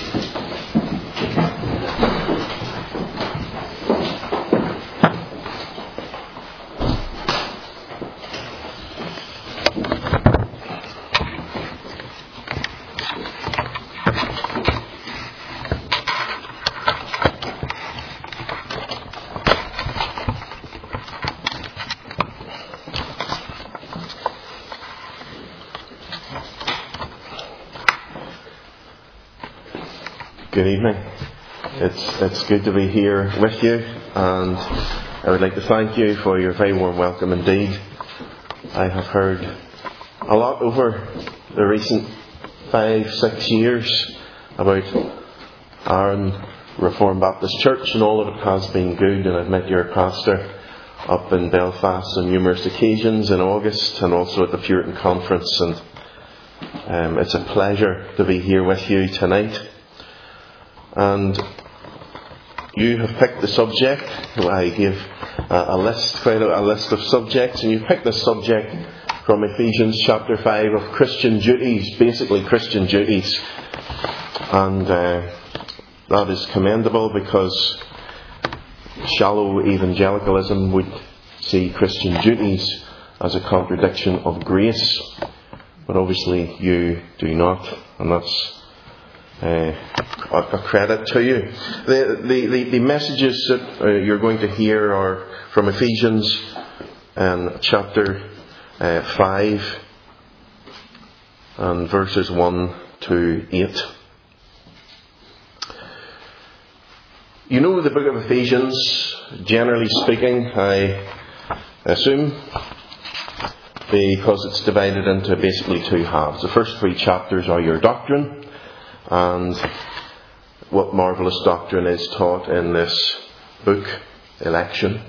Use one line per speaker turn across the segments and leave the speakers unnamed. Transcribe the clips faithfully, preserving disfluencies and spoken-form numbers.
Good evening. It's it's good to be here with you, and I would like to thank you for your very warm welcome indeed. I have heard a lot over the recent five, six years about Aaron Reformed Baptist Church, and all of it has been good, and I've met your pastor up in Belfast on numerous occasions in August and also at the Puritan Conference, and um, it's a pleasure to be here with you tonight. And you have picked the subject. I gave a list, quite a list of subjects, and you picked the subject from Ephesians chapter five of Christian duties, basically Christian duties. And uh, that is commendable, because shallow evangelicalism would see Christian duties as a contradiction of grace. But obviously you do not, and that's Uh, a credit to you. The, the, the, the messages that uh, you're going to hear are from Ephesians um, chapter uh, five and verses one to eight. You know the book of Ephesians, generally speaking, I assume, because it's divided into basically two halves. The first three chapters are your doctrine, and what marvellous doctrine is taught in this book: election.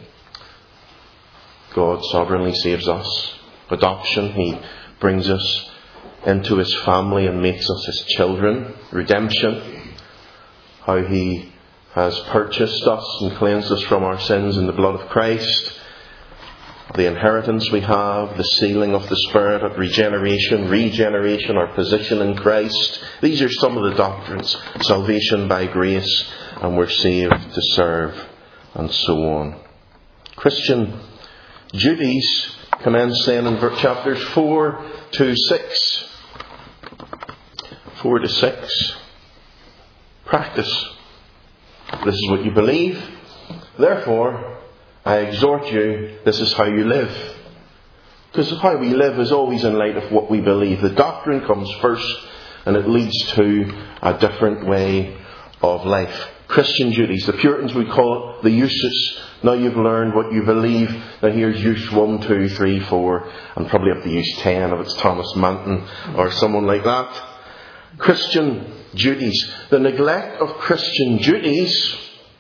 God sovereignly saves us. Adoption, He brings us into His family and makes us His children. Redemption, how He has purchased us and cleansed us from our sins in the blood of Christ. The inheritance we have, the sealing of the Spirit, of regeneration, regeneration, our position in Christ. These are some of the doctrines. Salvation by grace, and we're saved to serve, and so on. Christian duties commence then in chapters four to six. Four to six. Practice. This is what you believe. Therefore, I exhort you, this is how you live. Because how we live is always in light of what we believe. The doctrine comes first, and it leads to a different way of life. Christian duties. The Puritans would call it the uses. Now you've learned what you believe. Now here's use one, two, three, four, and probably up to use ten if it's Thomas Manton or someone like that. Christian duties. The neglect of Christian duties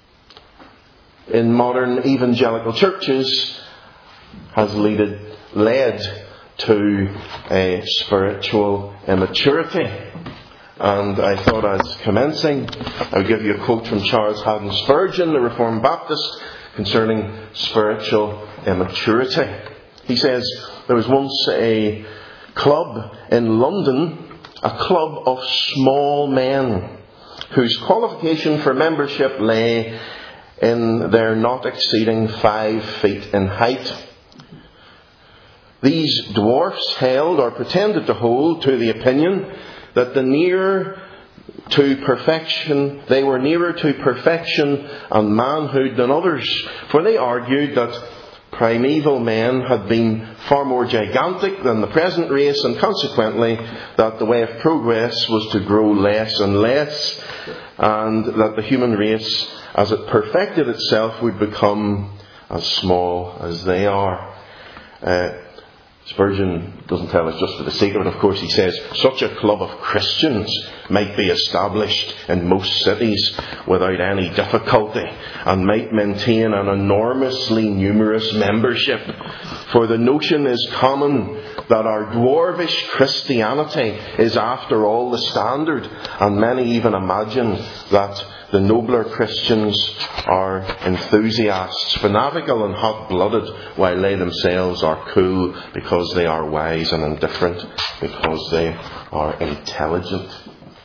in modern evangelical churches has led, led to a spiritual immaturity. And I thought, as commencing, I would give you a quote from Charles Haddon Spurgeon, the Reformed Baptist, concerning spiritual immaturity. He says, there was once a club in London, a club of small men, whose qualification for membership lay in their not exceeding five feet in height. These dwarfs held, or pretended to hold, to the opinion that the nearer to perfection, they were nearer to perfection and manhood than others. For they argued that primeval men had been far more gigantic than the present race, and consequently that the way of progress was to grow less and less, and that the human race, as it perfected itself, would become as small as they are. Uh, Spurgeon doesn't tell us just for the sake of it. Of course, he says such a club of Christians might be established in most cities without any difficulty, and might maintain an enormously numerous membership. For the notion is common that our dwarfish Christianity is after all the standard, and many even imagine that the nobler Christians are enthusiasts, fanatical and hot-blooded, while they themselves are cool because they are wise, and indifferent because they are intelligent.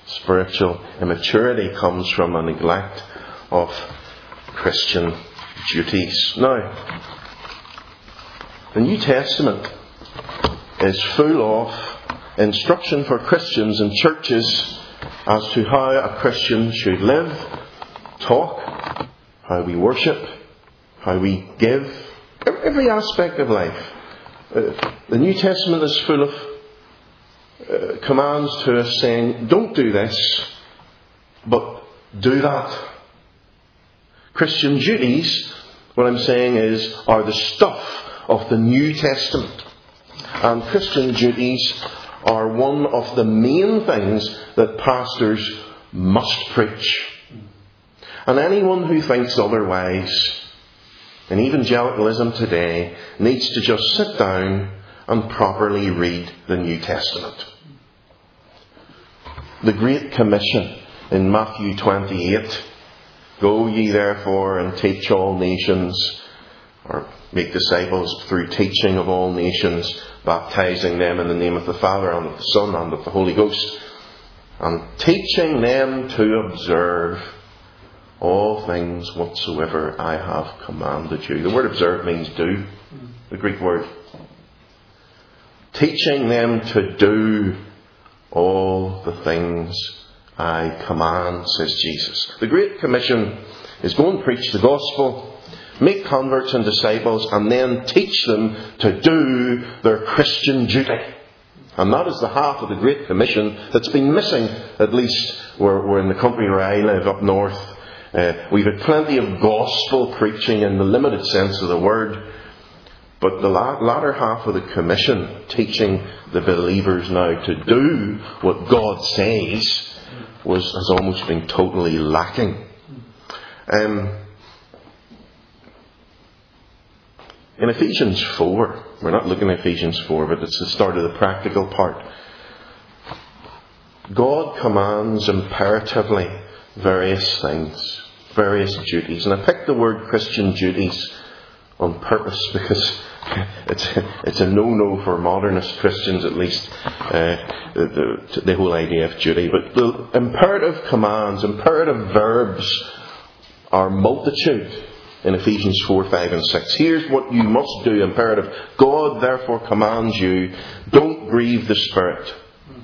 Spiritual immaturity comes from a neglect of Christian duties. Now, the New Testament is full of instruction for Christians and churches as to how a Christian should live, talk, how we worship, how we give, every aspect of life. Uh, the New Testament is full of uh, commands to us saying, don't do this, but do that. Christian duties, what I'm saying is, are the stuff of the New Testament. And Christian duties are one of the main things that pastors must preach. And anyone who thinks otherwise in evangelicalism today needs to just sit down and properly read the New Testament. The Great Commission in Matthew twenty-eight, go ye therefore and teach all nations, or make disciples through teaching of all nations, baptizing them in the name of the Father and of the Son and of the Holy Ghost, and teaching them to observe all things whatsoever I have commanded you. The word observe means do, the Greek word. Teaching them to do all the things I command, says Jesus. The Great Commission is go and preach the gospel, make converts and disciples, and then teach them to do their Christian duty. And that is the half of the Great Commission that's been missing, at least where, where in the country where I live, up north. Uh, we've had plenty of gospel preaching in the limited sense of the word. But the la- latter half of the Commission, teaching the believers now to do what God says, was has almost been totally lacking. Um, in Ephesians four, we're not looking at Ephesians four, but it's the start of the practical part. God commands imperatively various things, various duties. And I picked the word Christian duties on purpose because it's it's a no-no for modernist Christians, at least, uh, the, the, the whole idea of duty. But the imperative commands, imperative verbs are multitude in Ephesians four, five and six. Here's what you must do, imperative. God therefore commands you, don't grieve the Spirit.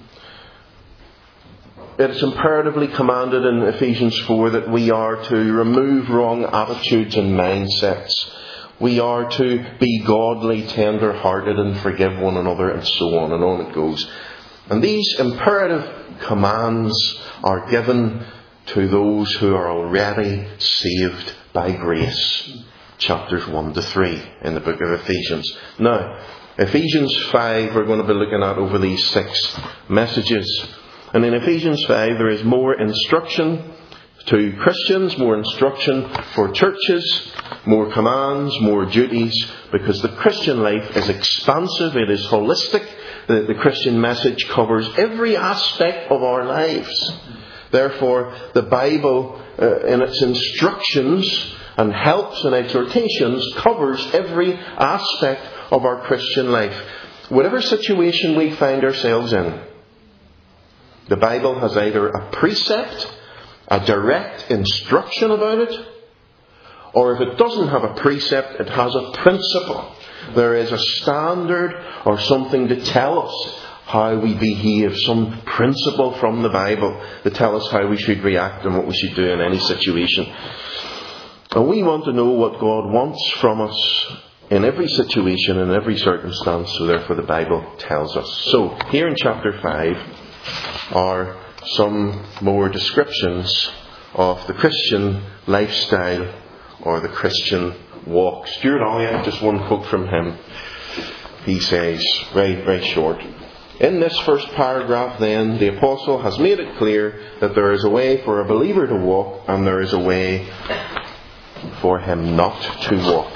It is imperatively commanded in Ephesians four that we are to remove wrong attitudes and mindsets. We are to be godly, tender-hearted and forgive one another, and so on and on it goes. And these imperative commands are given to those who are already saved by grace. Chapters one to three in the book of Ephesians. Now, Ephesians five we're going to be looking at over these six messages. And in Ephesians five there is more instruction to Christians, more instruction for churches, more commands, more duties, because the Christian life is expansive, it is holistic. The, the Christian message covers every aspect of our lives. Therefore, the Bible, uh, in its instructions and helps and exhortations, covers every aspect of our Christian life. Whatever situation we find ourselves in, the Bible has either a precept, a direct instruction about it, or if it doesn't have a precept, it has a principle. There is a standard or something to tell us how we behave, some principle from the Bible to tell us how we should react and what we should do in any situation. And we want to know what God wants from us in every situation, in every circumstance, so therefore the Bible tells us. So, here in chapter five are some more descriptions of the Christian lifestyle or the Christian walk. Stuart Olliott, just one quote from him. He says, very, very short, in this first paragraph then, the Apostle has made it clear that there is a way for a believer to walk and there is a way for him not to walk.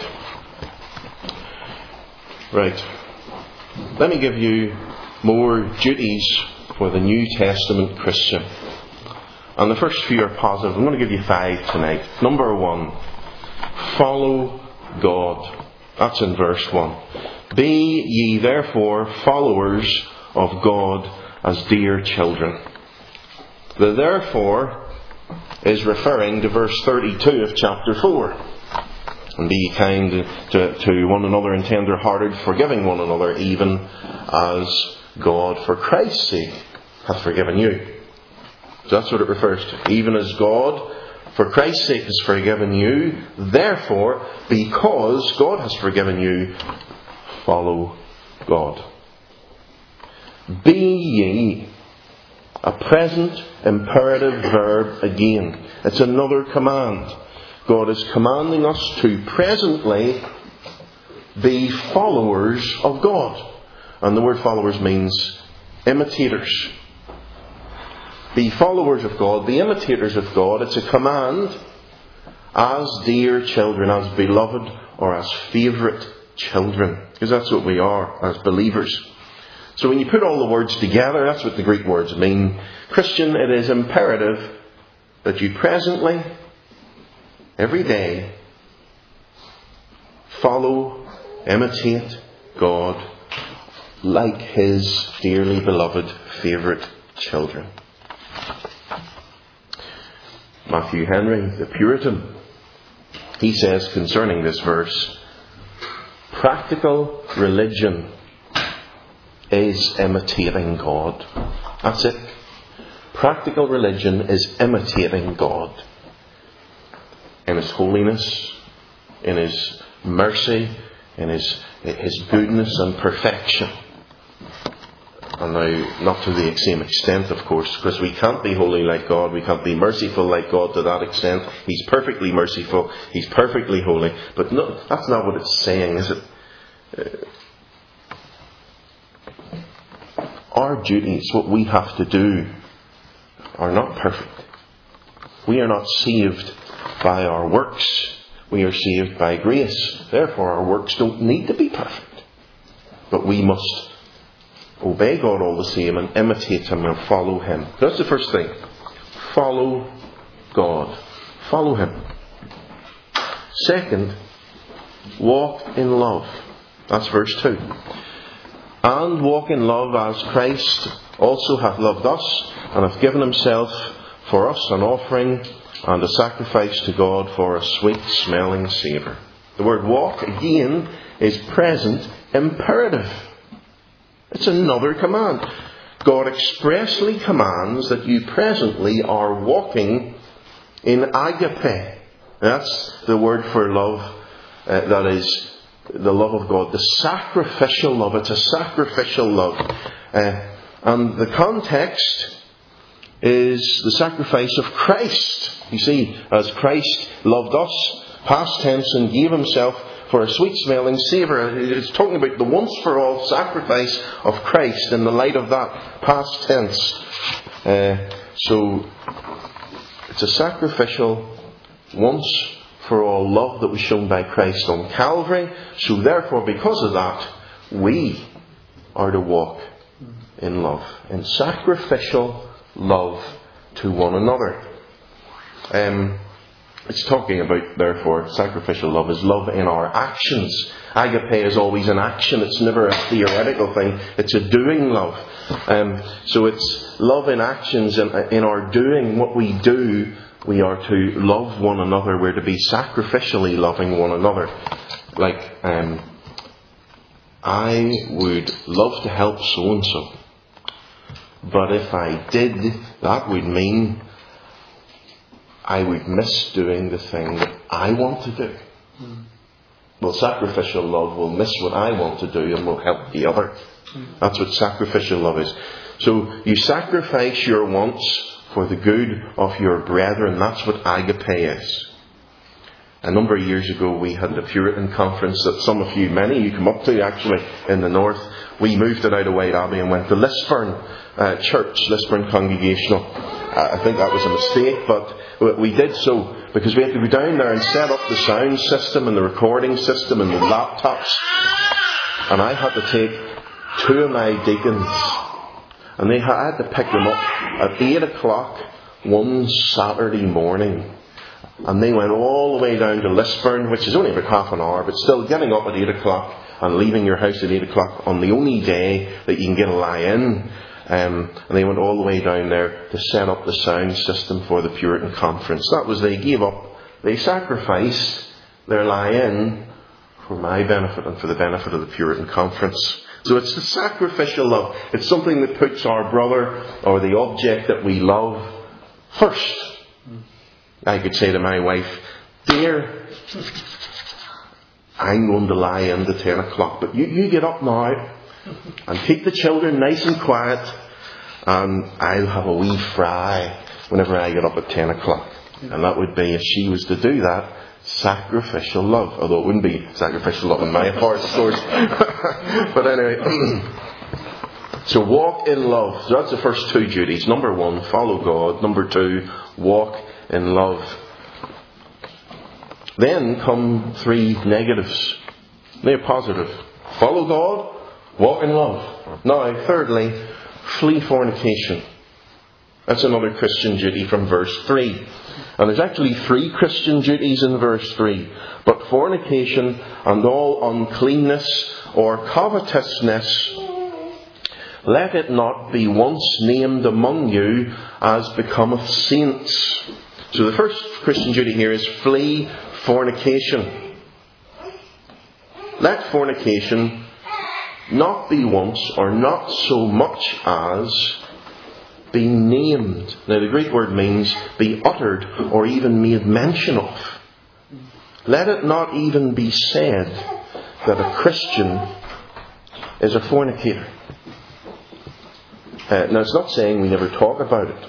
Right. Let me give you more duties for the New Testament Christian. And the first few are positive. I'm going to give you five tonight. Number one, follow God. That's in verse one. Be ye therefore followers of God as dear children. The therefore is referring to verse thirty-two of chapter four. And be kind to, to one another and tender-hearted, forgiving one another, even as God, for Christ's sake, hath forgiven you. So that's what it refers to. Even as God, for Christ's sake, has forgiven you, therefore, because God has forgiven you, follow God. Be ye, a present imperative verb again. It's another command. God is commanding us to presently be followers of God. And the word followers means imitators. Be followers of God, be imitators of God. It's a command as dear children, as beloved or as favourite children. Because that's what we are as believers. So when you put all the words together, that's what the Greek words mean. Christian, it is imperative that you presently, every day, follow, imitate God like His dearly beloved favourite children. Matthew Henry, the Puritan, he says concerning this verse, practical religion is imitating God. That's it. Practical religion is imitating God. In His holiness, in His mercy, in His, His goodness and perfection. And now, not to the same extent, of course, because we can't be holy like God, we can't be merciful like God to that extent. He's perfectly merciful, He's perfectly holy. But no, that's not what it's saying, is it? Uh, our duties, what we have to do, are not perfect. We are not saved by our works. We are saved by grace. Therefore, our works don't need to be perfect. But we must obey God all the same and imitate Him and follow Him. That's the first thing. Follow God. Follow Him. Second, walk in love. That's verse two. And walk in love as Christ also hath loved us, and hath given Himself for us an offering and a sacrifice to God for a sweet-smelling savour. The word walk, again, is present imperative. It's another command. God expressly commands that you presently are walking in agape. That's the word for love, uh, that is the love of God. The sacrificial love. It's a sacrificial love. Uh, and the context is the sacrifice of Christ. You see, as Christ loved us, past tense, and gave Himself for a sweet-smelling savour. It's talking about the once-for-all sacrifice of Christ in the light of that past tense. Uh, so, it's a sacrificial, once-for-all love that was shown by Christ on Calvary. So therefore, because of that, we are to walk in love. In sacrificial love to one another. Um... It's talking about, therefore, sacrificial love is love in our actions. Agape is always an action. It's never a theoretical thing. It's a doing love. Um, so it's love in actions. And in our doing, what we do, we are to love one another. We're to be sacrificially loving one another. Like, um, I would love to help so-and-so. But if I did, that would mean I would miss doing the thing that I want to do. Mm. Well, sacrificial love will miss what I want to do and will help the other. Mm. That's what sacrificial love is. So you sacrifice your wants for the good of your brethren. That's what agape is. A number of years ago we had the Puritan conference that some of you, many of you come up to actually in the north. We moved it out of White Abbey and went to Lisburn uh, Church, Lisburn Congregational. Uh, I think that was a mistake, but we did so because we had to go down there and set up the sound system and the recording system and the laptops. And I had to take two of my deacons, and they had, I had to pick them up at eight o'clock one Saturday morning. And they went all the way down to Lisburn, which is only about half an hour, but still getting up at eight o'clock and leaving your house at eight o'clock on the only day that you can get a lie in. Um, and they went all the way down there to set up the sound system for the Puritan Conference. That was, they gave up, they sacrificed their lie-in for my benefit and for the benefit of the Puritan Conference. So it's the sacrificial love. It's something that puts our brother or the object that we love first. I could say to my wife, dear, I'm going to lie in to ten o'clock, but you, you get up now and keep the children nice and quiet, and I'll have a wee fry whenever I get up at ten o'clock. And that would be, if she was to do that, sacrificial love. Although it wouldn't be sacrificial love on my part, of course. But anyway, so walk in love. So that's the first two duties. Number one, follow God. Number two, walk in love. Then come three negatives. They're positive. Follow God, walk in love. Now, thirdly, flee fornication. That's another Christian duty from verse three. And there's actually three Christian duties in verse three. But fornication and all uncleanness or covetousness, let it not be once named among you as becometh saints. So the first Christian duty here is flee fornication. Let fornication not be once or not so much as be named. Now the Greek word means be uttered or even made mention of. Let it not even be said that a Christian is a fornicator. Uh, now it's not saying we never talk about it.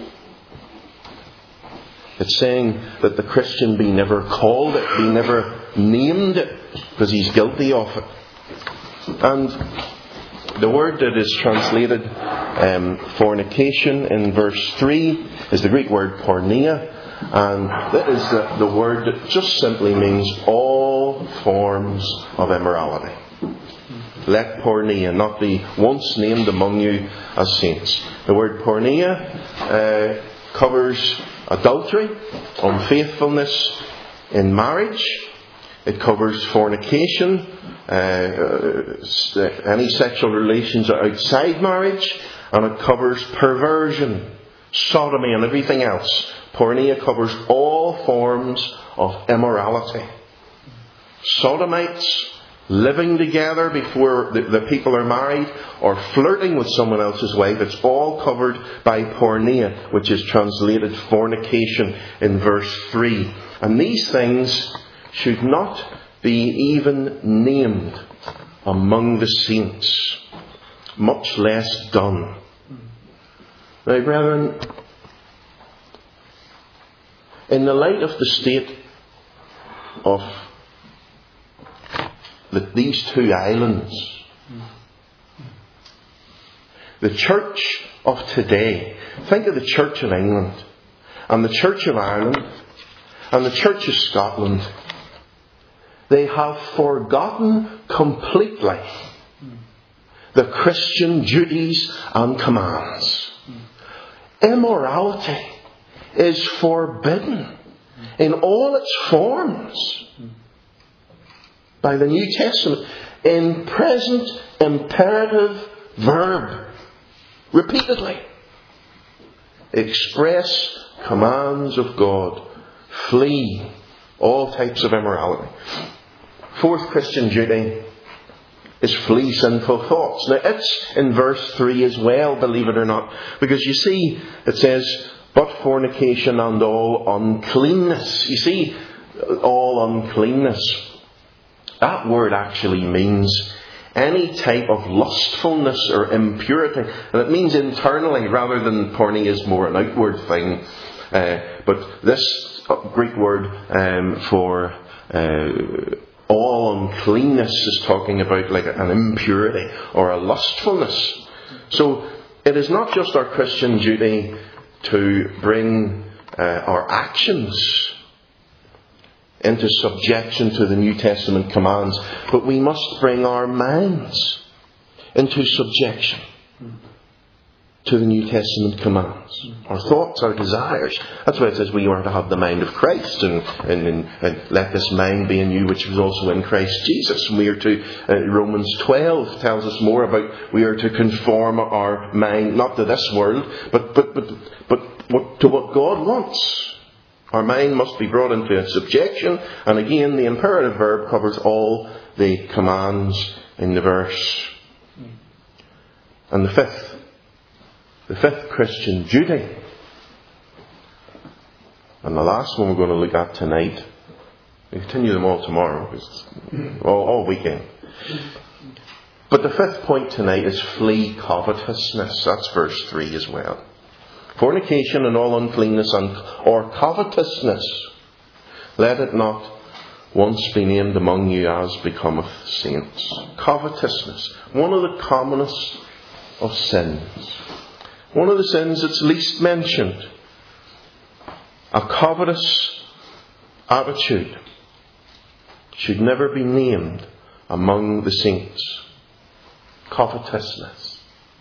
It's saying that the Christian be never called it, be never named it, because he's guilty of it. And the word that is translated um, fornication in verse three is the Greek word porneia, and that is the, the word that just simply means all forms of immorality. Let porneia not be once named among you as saints. The word porneia uh, covers adultery, unfaithfulness in marriage. It covers fornication, uh, any sexual relations outside marriage, and it covers perversion, sodomy, and everything else. Porneia covers all forms of immorality. Sodomites, living together before the, the people are married, or flirting with someone else's wife, it's all covered by porneia, which is translated fornication in verse three. And these things should not be even named among the saints, much less done. Now, brethren, in the light of the state of the, these two islands, the church of today, think of the Church of England and the Church of Ireland and the Church of Scotland. They have forgotten completely the Christian duties and commands. Immorality is forbidden in all its forms by the New Testament in present imperative verb, repeatedly. Express commands of God. Flee all types of immorality. Fourth Christian duty is flee sinful thoughts. Now it's in verse three as well, believe it or not. Because you see, it says, but fornication and all uncleanness. You see, all uncleanness. That word actually means any type of lustfulness or impurity. And it means internally rather than porneia is more an outward thing. Uh, but this Greek word um, for uh, all uncleanness is talking about like an impurity or a lustfulness. So it is not just our Christian duty to bring uh, our actions into subjection to the New Testament commands, but we must bring our minds into subjection. to the New Testament commands. Our thoughts, our desires. That's why it says we are to have the mind of Christ, and, and, and, and let this mind be in you which was also in Christ Jesus. And we are to, uh, Romans twelve tells us more about, we are to conform our mind, not to this world, but, but, but, but what, to what God wants. Our mind must be brought into a subjection, and again the imperative verb covers all the commands in the verse. And the fifth, the fifth Christian duty, and the last one we're going to look at tonight. We continue them all tomorrow, because all, all weekend. But the fifth point tonight is flee covetousness. That's verse three as well. Fornication and all uncleanness and or covetousness, let it not once be named among you as becometh saints. Covetousness, one of the commonest of sins. One of the sins that's least mentioned. A covetous attitude should never be named among the saints. Covetousness.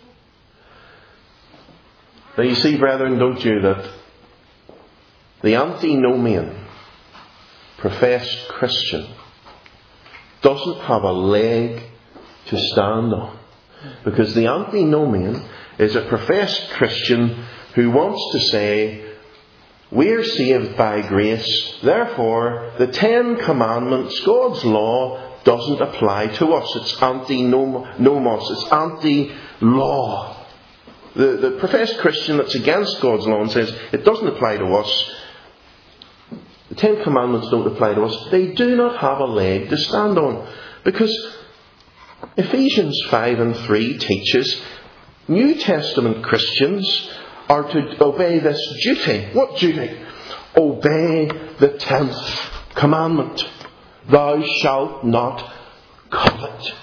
Now you see, brethren, don't you, that the antinomian, professed Christian, doesn't have a leg to stand on. Because the antinomian is a professed Christian who wants to say, we're saved by grace, therefore the Ten Commandments, God's law, doesn't apply to us. It's anti-nomos, it's anti-law. The, the professed Christian that's against God's law and says, it doesn't apply to us, the Ten Commandments don't apply to us, they do not have a leg to stand on. Because Ephesians five and three teaches New Testament Christians are to obey this duty. What duty? Obey the tenth commandment. Thou shalt not covet.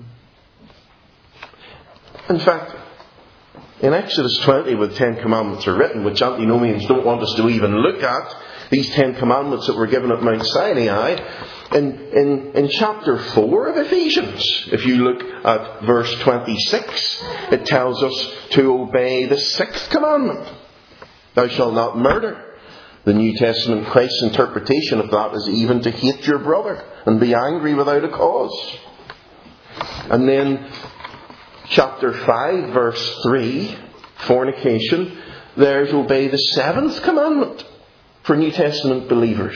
In fact, in Exodus twenty, where the Ten Commandments are written, which antinomians don't want us to even look at, these Ten Commandments that were given at Mount Sinai, in, in, in chapter four of Ephesians, if you look at verse twenty-six, it tells us to obey the sixth commandment. Thou shalt not murder. The New Testament, Christ's interpretation of that is even to hate your brother and be angry without a cause. And then chapter five, verse three, fornication, there's obey the seventh commandment for New Testament believers.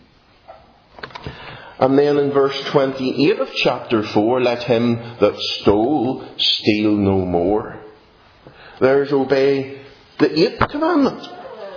And then in verse twenty-eight of chapter four, let him that stole steal no more. There's obey the eighth commandment.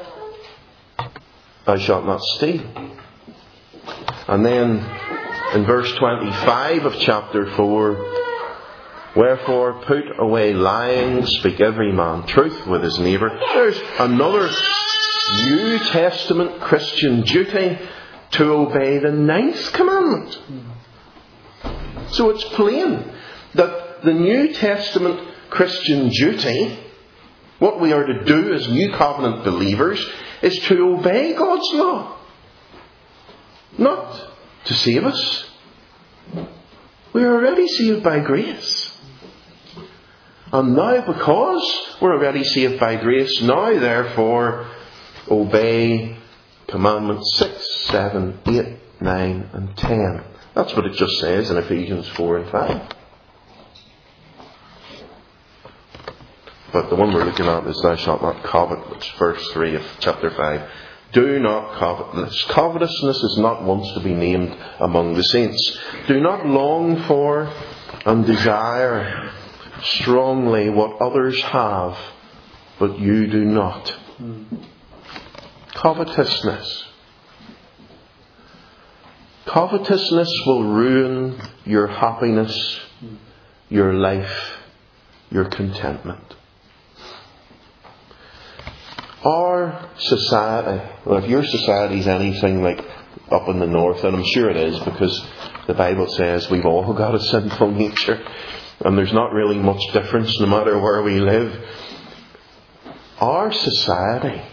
Thou shalt not steal. And then in verse twenty-five of chapter four, wherefore put away lying, speak every man truth with his neighbour. There's another New Testament Christian duty to obey the ninth commandment. So it's plain that the New Testament Christian duty, what we are to do as New Covenant believers, is to obey God's law. Not to save us. We are already saved by grace. And now, because we're already saved by grace, now therefore obey commandments six, seven, eight, nine and ten. That's what it just says in Ephesians four and five. But the one we're looking at is thou shalt not covet, which is verse three of chapter five. Do not covet. Covetousness is not once to be named among the saints. Do not long for and desire strongly what others have, but you do not. Covetousness. Covetousness will ruin your happiness, your life, your contentment. Our society, well, if your society is anything like up in the north, and I'm sure it is, because the Bible says we've all got a sinful nature, and there's not really much difference no matter where we live. Our society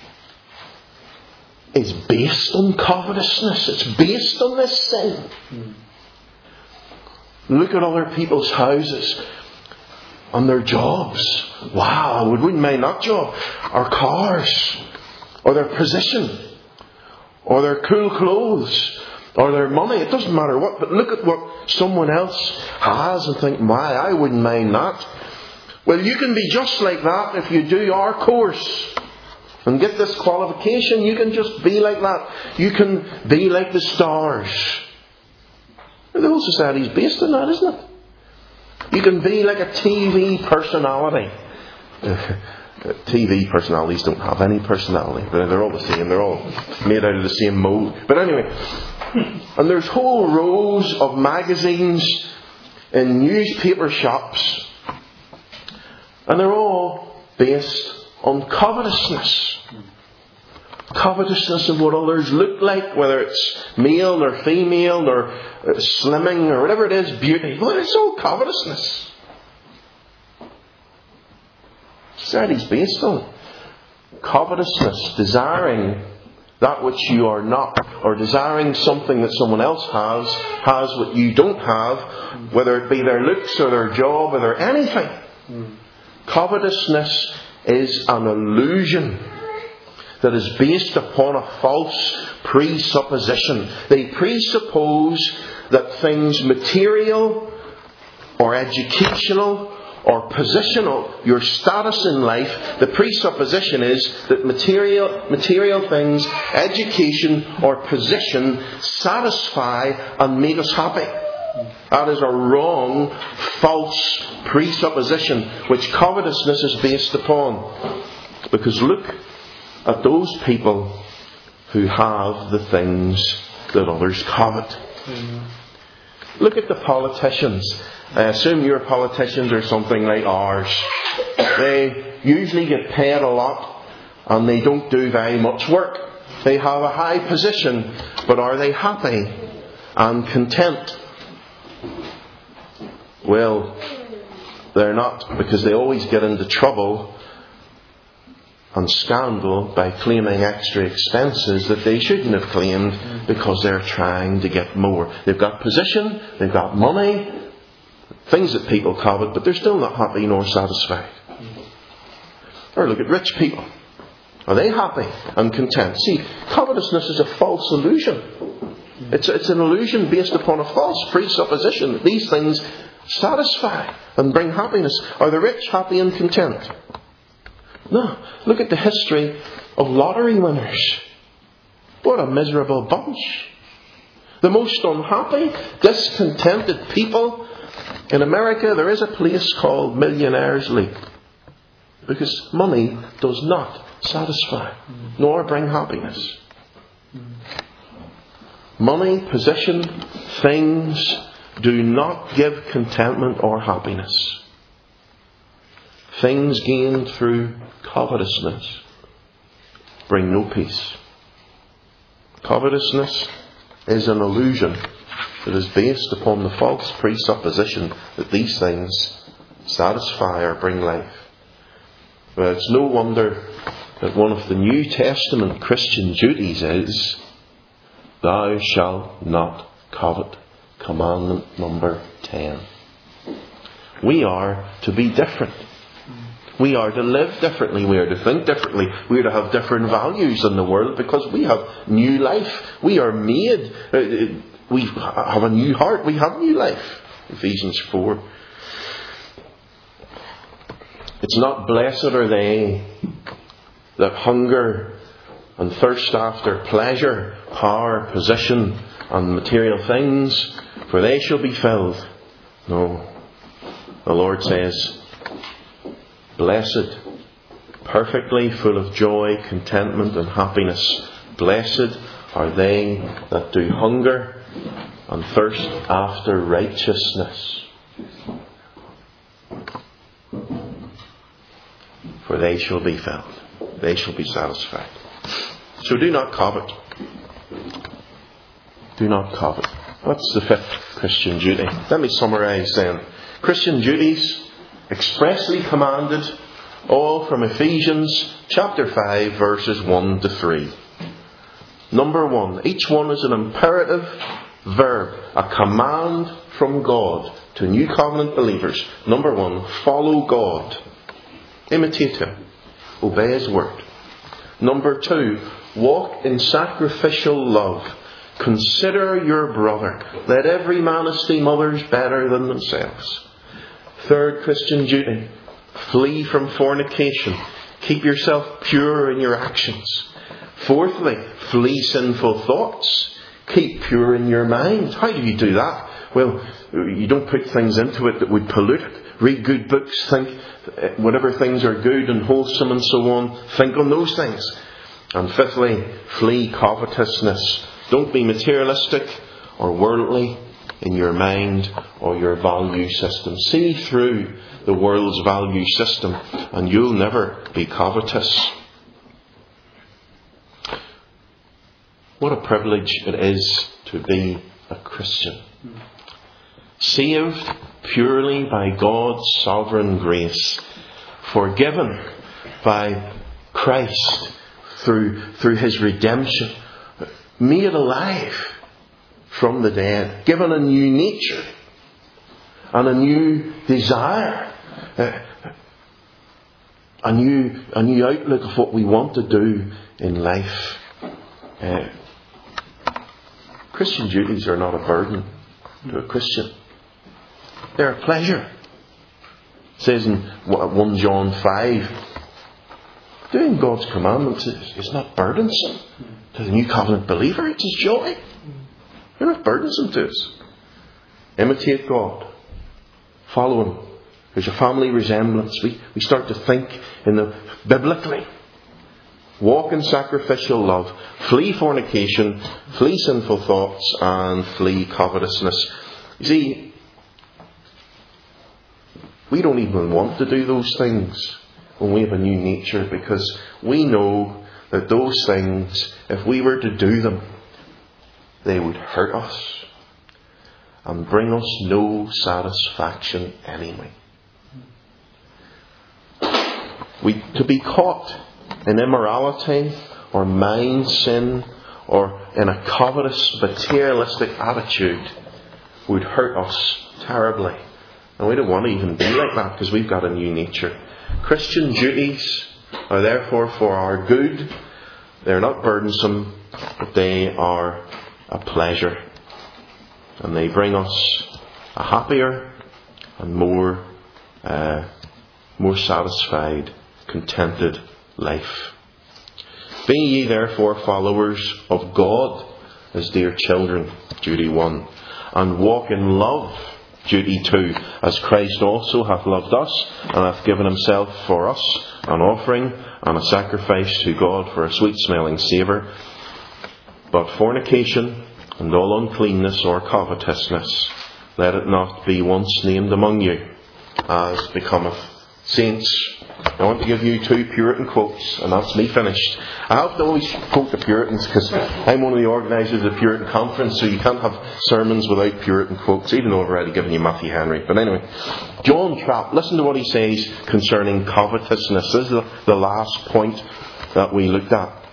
is based on covetousness. It's based on this sin. Mm. Look at other people's houses. on their jobs. Wow, I wouldn't mind that job. Or cars. Or their position. Or their cool clothes. Or their money. It doesn't matter what. But look at what someone else has and think, my, I wouldn't mind that. Well, you can be just like that if you do our course and get this qualification. You can just be like that. You can be like the stars. The whole society is based on that, isn't it? You can be like a T V personality. T V personalities don't have any personality, but they're all the same. They're all made out of the same mold. But anyway, and there's whole rows of magazines in newspaper shops, and they're all based on covetousness. Covetousness of what others look like, whether it's male or female or slimming or whatever it is, beauty. Well, it's all covetousness. Society's based on covetousness, desiring that which you are not, or desiring something that someone else has, has what you don't have, whether it be their looks or their job or their anything. Mm. Covetousness is an illusion that is based upon a false presupposition. They presuppose that things material or educational or positional, your status in life, the presupposition is that material material things, education or position satisfy and make us happy. That is a wrong, false presupposition which covetousness is based upon. Because look at those people who have the things that others covet. Mm-hmm. Look at the politicians. I assume your politicians are something like ours. They usually get paid a lot and they don't do very much work. They have a high position, but are they happy and content? Well, they're not, because they always get into trouble and scandal by claiming extra expenses that they shouldn't have claimed because they're trying to get more. They've got position, they've got money, things that people covet, but they're still not happy nor satisfied. Or look at rich people. Are they happy and content? See, covetousness is a false illusion. It's, it's an illusion based upon a false presupposition that these things satisfy and bring happiness. Are the rich happy and content? No. Look at the history of lottery winners. What a miserable bunch. The most unhappy, discontented people. In America, there is a place called Millionaires' League. Because money does not satisfy, nor bring happiness. Money, position, things do not give contentment or happiness. Things gained through covetousness bring no peace. Covetousness is an illusion that is based upon the false presupposition that these things satisfy or bring life. Well, it's no wonder that one of the New Testament Christian duties is, "Thou shalt not covet." Commandment number ten. We are to be different. We are to live differently. We are to think differently. We are to have different values in the world because we have new life. We are made. We have a new heart. We have new life. Ephesians four. It's not blessed are they that hunger and thirst after pleasure, power, position, and material things, for they shall be filled. No. The Lord says, blessed, perfectly full of joy, contentment, and happiness. Blessed are they that do hunger and thirst after righteousness, for they shall be filled. They shall be satisfied. So do not covet. Do not covet. What's the fifth Christian duty? Let me summarise then. Christian duties expressly commanded, all from Ephesians chapter five, verses one to three. Number one, each one is an imperative verb, a command from God to New Covenant believers. Number one, follow God. Imitate Him. Obey His word. Number two, walk in sacrificial love. Consider your brother. Let every man esteem others better than themselves. Third Christian duty, flee from fornication. Keep yourself pure in your actions. Fourthly, flee sinful thoughts. Keep pure in your mind. How do you do that? Well, you don't put things into it that would pollute it. Read good books. Think whatever things are good and wholesome and so on. Think on those things. And fifthly, flee covetousness. Don't be materialistic or worldly in your mind or your value system. See through the world's value system and you'll never be covetous. What a privilege it is to be a Christian. Saved purely by God's sovereign grace. Forgiven by Christ through, through His redemption. Made alive from the dead. Given a new nature. And a new desire. Uh, a new, a new outlook of what we want to do in life. Uh, Christian duties are not a burden to a Christian. They're a pleasure. It says in First John five, doing God's commandments is not burdensome to the New Covenant believer. It's His joy. They're not burdensome to us. Imitate God. Follow Him. There's a family resemblance. We, we start to think in the biblically. Walk in sacrificial love. Flee fornication. Flee sinful thoughts. And flee covetousness. You see, we don't even want to do those things when we have a new nature, because we know that those things, if we were to do them, they would hurt us and bring us no satisfaction anyway. We, to be caught in immorality or mind sin or in a covetous materialistic attitude would hurt us terribly. And we don't want to even be like that because we've got a new nature. Christian duties are therefore for our good. They're not burdensome, but they are a pleasure. And they bring us a happier and more, uh, more satisfied, contented life. Be ye therefore followers of God as dear children, duty one, and walk in love, duty two, as Christ also hath loved us, and hath given Himself for us, an offering and a sacrifice to God for a sweet smelling savour. But fornication and all uncleanness or covetousness, let it not be once named among you, as becometh saints. I want to give you two Puritan quotes, and that's me finished. I have to always quote the Puritans because I'm one of the organisers of the Puritan Conference, so you can't have sermons without Puritan quotes, even though I've already given you Matthew Henry. But anyway, John Trapp, listen to what he says concerning covetousness. This is the, the last point that we looked at.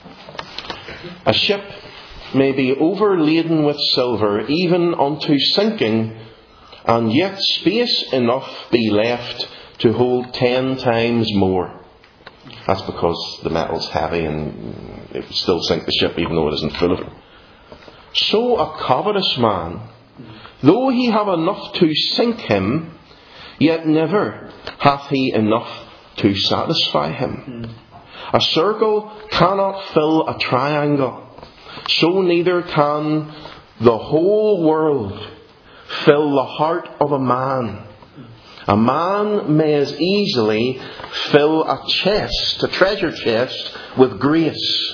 A ship may be overladen with silver, even unto sinking, and yet space enough be left to hold ten times more. That's because the metal's heavy and it would still sink the ship even though it isn't full of it. So a covetous man, though he have enough to sink him, yet never hath he enough to satisfy him. A circle cannot fill a triangle, so neither can the whole world fill the heart of a man. A man may as easily fill a chest, a treasure chest, with grace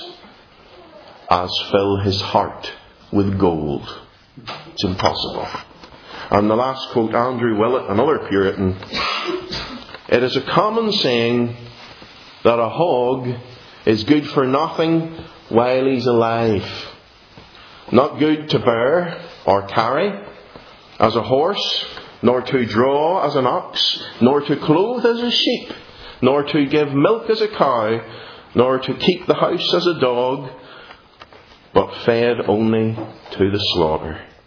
as fill his heart with gold. It's impossible. And the last quote, Andrew Willett, another Puritan. It is a common saying that a hog is good for nothing while he's alive. Not good to bear or carry as a horse, nor to draw as an ox, nor to clothe as a sheep, nor to give milk as a cow, nor to keep the house as a dog, but fed only to the slaughter.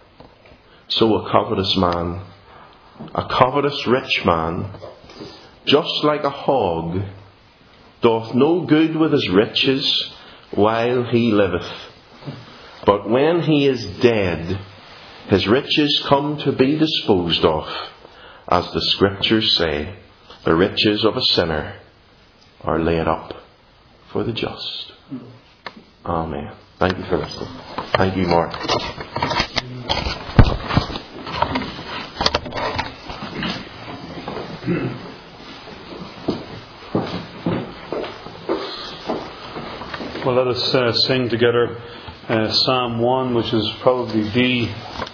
so a covetous man, a covetous rich man, just like a hog, doth no good with his riches while he liveth. But when he is dead, his riches come to be disposed of, as the Scriptures say, the riches of a sinner are laid up for the just. Amen. Thank you for listening. Thank you, Mark.
Well, let us uh, sing together uh, Psalm one, which is probably the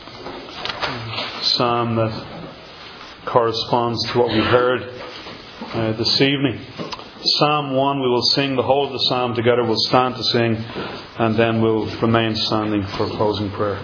psalm that corresponds to what we heard uh, this evening. Psalm one, we will sing the whole of the psalm together. We'll stand to sing, and then we'll remain standing for closing prayer.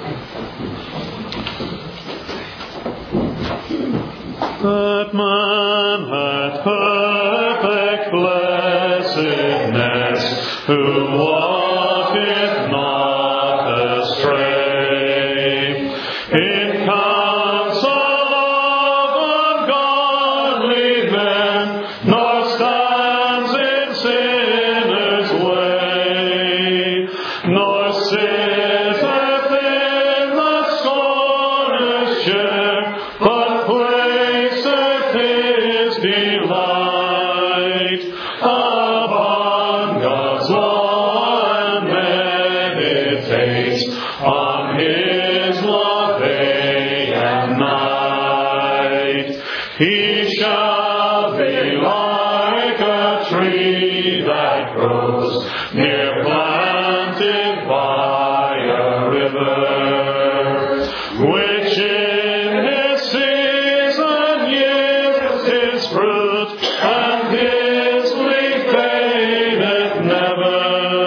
That man hath perfect blessedness, who walketh not astray in counsel of ungodly men, nor stands in sinners' way, nor sitteth in the scorners' chair, but placeth his delight upon God's law, and meditates on his law day and night. He shall be like a tree that grows near planted by a river, which in his season yields his fruit, and his leaf fadeth never.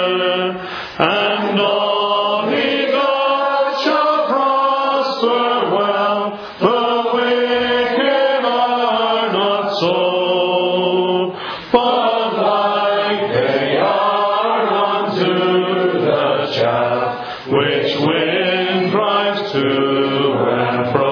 And all he doth shall prosper well. The wicked are not so, but like they are unto the chaff which wind drives to and fro.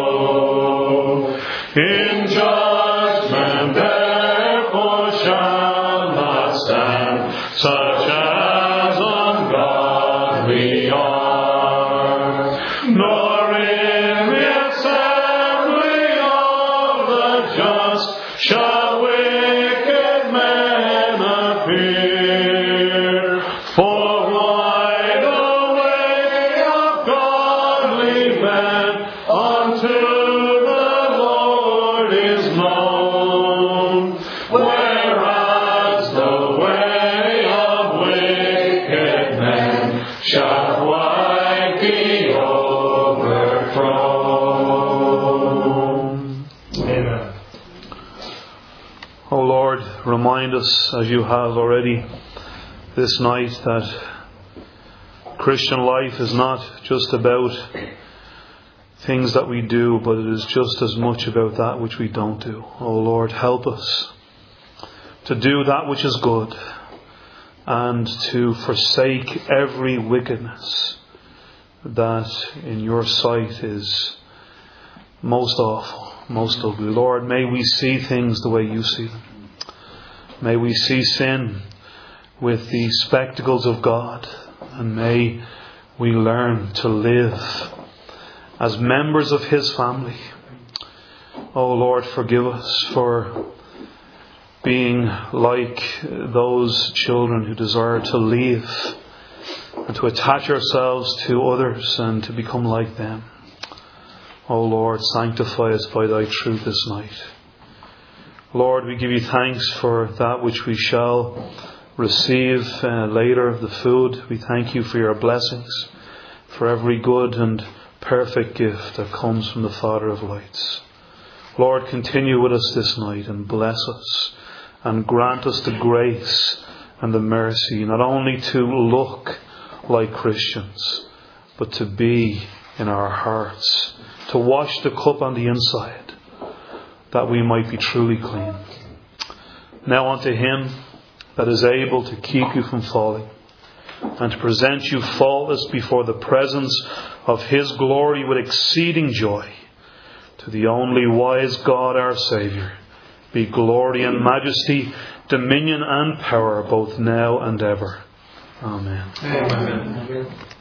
In judgment therefore shall not stand such as ungodly are, nor in the assembly of the just shall wicked men appear. For wide the way of godly men unto the Lord is known, whereas the way of wicked men shall quite be overthrown. Amen. O Lord, remind us, as you have already this night, that Christian life is not just about things that we do, but it is just as much about that which we don't do. O Lord, help us to do that which is good, and to forsake every wickedness that in your sight is most awful, most ugly. Lord, may we see things the way you see them. May we see sin with the spectacles of God, and may we learn to live as members of his family. Oh Lord, forgive us for being like those children who desire to leave and to attach ourselves to others and to become like them. O Lord, sanctify us by thy truth this night. Lord, we give you thanks for that which we shall receive uh, later, the food. We thank you for your blessings, for every good and perfect gift that comes from the Father of lights. Lord, continue with us this night and bless us and grant us the grace and the mercy not only to look like Christians, but to be in our hearts, to wash the cup on the inside, that we might be truly clean. Now unto him that is able to keep you from falling and to present you faultless before the presence of His glory with exceeding joy. To the only wise God our Saviour be glory and majesty, dominion and power, both now and ever. Amen.
Amen. Amen.